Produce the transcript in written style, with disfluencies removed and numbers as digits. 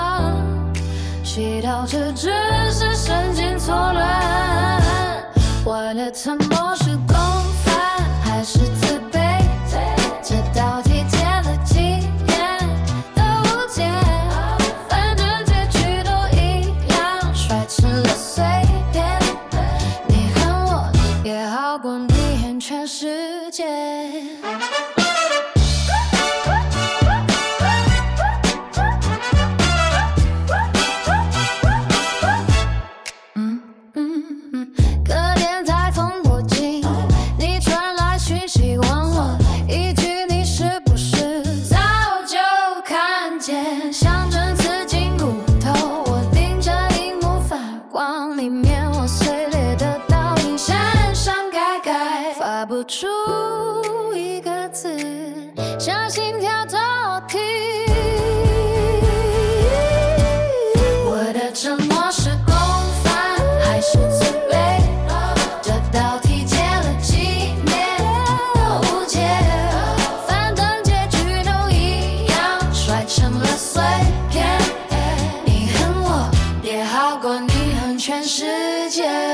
祈祷这只是神经错乱。我的沉默是共犯还是自卑？这道题解了几年都无解，反正结局都一样，摔成了碎片。你恨我也好过你恨全世界。隔天台风过境，你传来讯息问我一句你是不是早就看见，象征刺进骨头，我盯着荧幕发光，里面我碎裂的倒影删删改改，发不出一个字，像心跳骤停。我的沉默是共犯还是自卑？这道题解了几年都无解，反正结局都一样，摔成了碎片。你恨我也好过你恨全世界。